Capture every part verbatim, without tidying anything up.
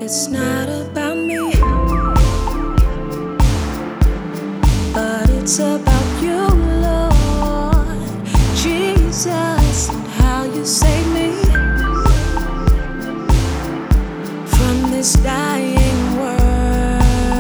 It's not about me, but it's about you, Lord Jesus, and how you saved me from this dying world.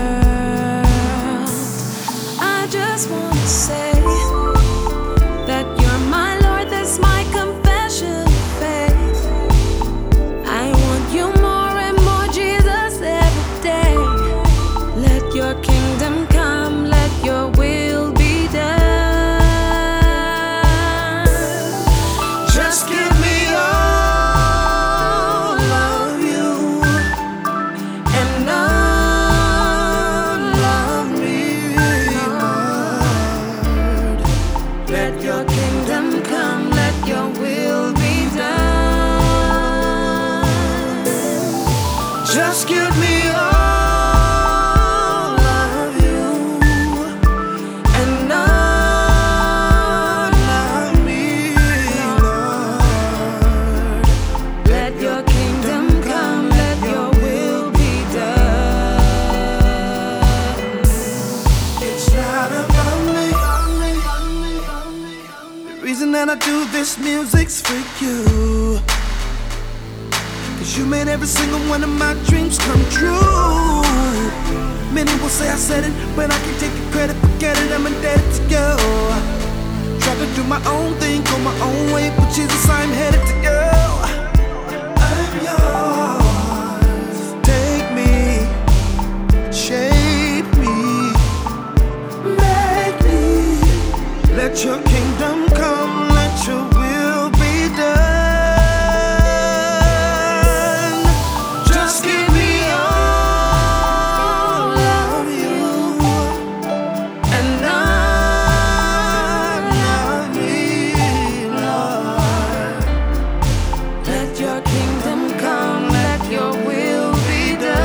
I just want to say that you're my Lord, that's my confession of faith. I want you more and more, Jesus, every day. Let your kingdom come, let your will be done. Just give me all of you and none of me, Lord. Let your kingdom come, let your will be done. Just give me all of you and none of me, Lord. Let your kingdom come, let your will be done. It's not about me. The reason that I do this music's for you, 'cause you made every single one of my dreams come true. Many will say I said it, but I can take the credit, forget it, I'm indebted to you. Try to do my own thing, go my own way, but Jesus, I'm headed to you. I'm yours. Take me, shape me, make me. Let your kingdom come, let your will be done. Just give me all of you And none of me, Lord. let your kingdom come, let your will be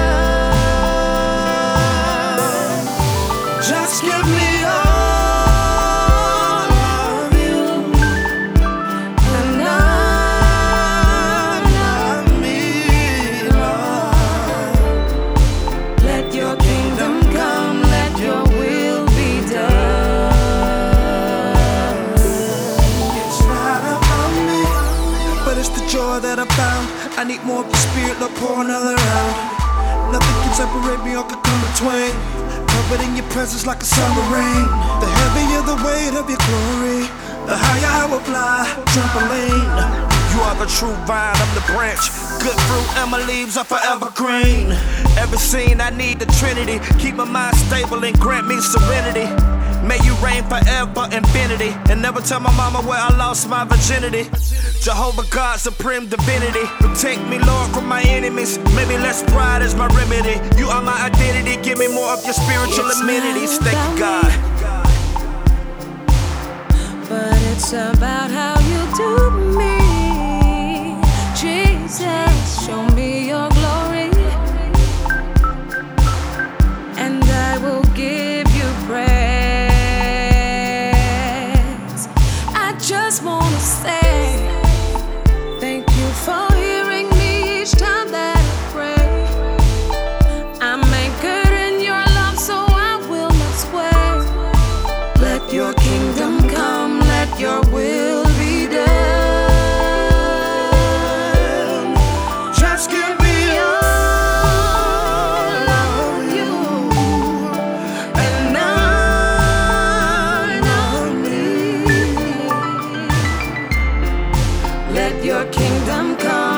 done. Just give me all of you And none of me, Lord. let your kingdom come, let your will be done. It's not about me, but it's the joy that I found. I need more of your spirit, Lord, pour another out. Nothing can separate me or can come between. Covered in your presence like a summer rain. The heavier the weight of your glory, the higher I will fly, trampoline. You are the true vine, I'm the branch. Good fruit and my leaves are forever green. Every scene I need the Trinity. Keep my mind stable and grant me serenity. May you reign forever, infinity. And never tell my mama where I lost my virginity. Jehovah God, supreme divinity. Protect me, Lord, from my enemies. Maybe less pride is my remedy. You are my identity. Give me more of your spiritual It's amenities. not Thank you, about God. But it's about how you do me. Jesus, show me your glory, and I will give you praise. I just want to say thank you for hearing me each time that I pray. I'm anchored in your love, so I will not sway. Let your kingdom come, let your will be done. Just give me all of you And none of me. Let your kingdom come.